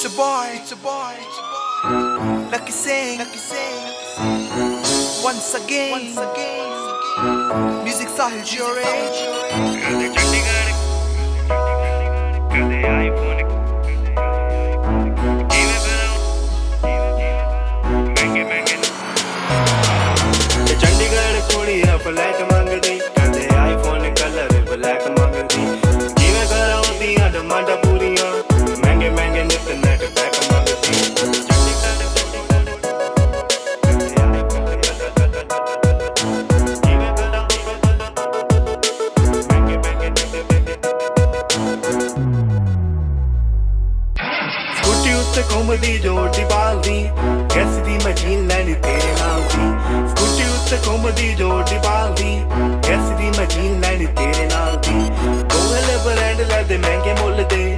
It's a boy, Lucky Singh, once again, music Sahil Jore. ਕਦੇ ਚੰਡੀਗੜ੍ਹ ਕਦੇ iPhone ਕਿਵੇਂ ਕਰਾਂ ਮਹਿੰਗੇ ਮਹਿੰਗੇ ਤੇ ਚੰਡੀਗੜ੍ਹ ਕੁੜੀ ਆ ਫਲੈਟ ਮੰਗਦੀ ਕਦੇ ਆਈਫੋਨ ਕਲਰ ਬਲੈਕ ਮੰਗਦੀ ਕਿਵੇਂ ਕਰਾਂ ਉਹਦੀਆਂ ਡਿਮਾਂਡਾਂ ਪੂਰੀਆਂ ਮਹਿੰਗੇ ਮਹਿੰਗੇ ਨਿੱਤ ਨੈਟ ਪੈਕ ਮੰਗਦੀ ਘੁੰਮਦੀ ਜੋੜੀ ਬਾਲਦੀ ਕੈਸ ਦੀ ਮਸ਼ੀਨ ਲੈਣੀ ਤੇਰੇ ਨਾਲ ਦੀ ਸਕੂਟੀ ਉੱਤੇ ਘੁੰਮਦੀ ਜੋੜੀ ਬਾਲਦੀ ਕੈਸ ਦੀ ਮਸ਼ੀਨ ਲੈਣੀ ਤੇਰੇ ਨਾਲ ਦੀ ਕੋਹਲੇ ਬ੍ਰਾਂਡ ਲੈਦੇ ਮਹਿੰਗੇ ਮੁੱਲ ਦੇ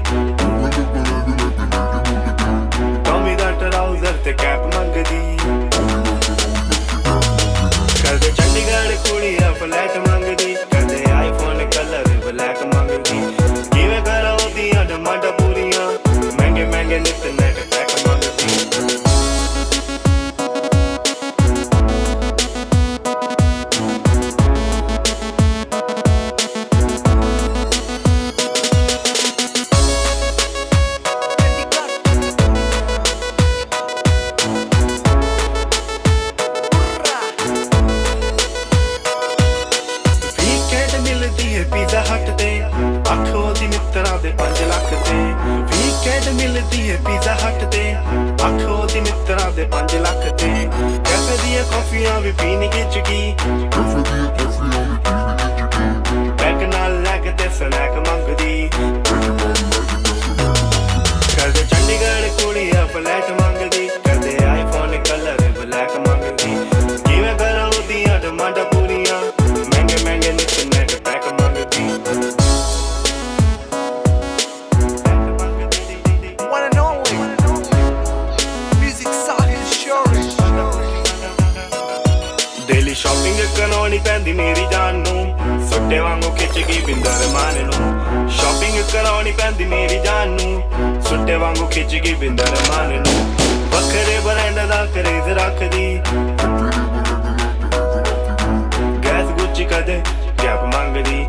ਟੌਮੀ ਦਾ ਟਰਾਊਜ਼ਰ ਤੇ ਕੈਪ ਮੰਗਦੀ ਕਦੇ ਚੰਡੀਗੜ੍ਹ ਕੁੜੀਆਂ ਫਲੈਟ ਮੰਗਦੀ ਕਦੇ ਆਈਫੋਨ ਕਲਰ ਬਲੈਕ ਮੰਗਦੀ ਕਿਵੇਂ ਕਰਾਂ ਉਹਦੀਆਂ ਡਿਮਾਂਡਾਂ ਪੂਰੀਆਂ ਮਹਿੰਗੇ ਮਹਿੰਗੇ ਨਿੱਤ ਨੈਟ ਪੀਜ਼ਾ ਹੱਟ ਤੇ ਆਖੋ ਦੀ ਮਿੱਤਰਾਂ ਦੇ 5 ਲੱਖ ਤੇ ਵੀਕਐਂਡ ਮਿਲਦੀ ਏ ਪੀਜ਼ਾ ਹੱਟ ਤੇ ਆਖੋ ਦੀ ਮਿੱਤਰਾਂ ਦੇ 5 ਲੱਖ ਤੇ ਕੈਫੇ ਦੀਆਂ ਕਾਫੀਆਂ ਵੀ ਪੀਣ ਖਿੱਚ ਗਈ ਬੈਗ ਨਾਲ ਲੈ ਕੇ ਤੇ ਸਨੈਕ ਮੰਗਦੀ ਕਦੇ ਚੰਡੀਗੜ੍ਹ ਕੁੜੀਆਂ ਫਲੈਟ ਮੰਗਦੀ ਕਦੇ ਆਈਫੋਨ ਕਲਰ ਬਲੈਕ ਮੰਗਦੀ ਕਿਵੇਂ ਕਰਾਂ ਉਹਦੀਆਂ ਡਿਮਾਂਡਾਂ ਪੂਰੀਆਂ ਮਹਿੰਗੇ ਮਹਿੰਗੇ ਨਿੱਤ net pack One and only, music Sahil Jore. Daily shopping ਕਰਾਉਣੀ ਪੈਂਦੀ ਮੇਰੀ ਜਾਨ ਨੂੰ ਸੁੱਟੇ ਵਾਂਗੂ ਖਿੱਚ ਗਈ ਬਿੰਦਰ ਮਾਨ ਨੂੰ ਸ਼ਾਪਿੰਗ ਕਰਾਉਣੀ ਪੈਂਦੀ ਮੇਰੀ ਜਾਨ ਨੂੰ ਸੁੱਟੇ ਵਾਂਗੂ ਖਿੱਚ ਗਈ ਬਿੰਦਰ ਮਾਨ ਨੂੰ ਵੱਖਰੇ ਬ੍ਰਾਂਡ ਦਾ ਕਰੇਜ਼ ਰੱਖਦੀ ਗੈਸ ਗੁੱਚੀ ਕਦੇ ਕੈਪ ਮੰਗਦੀ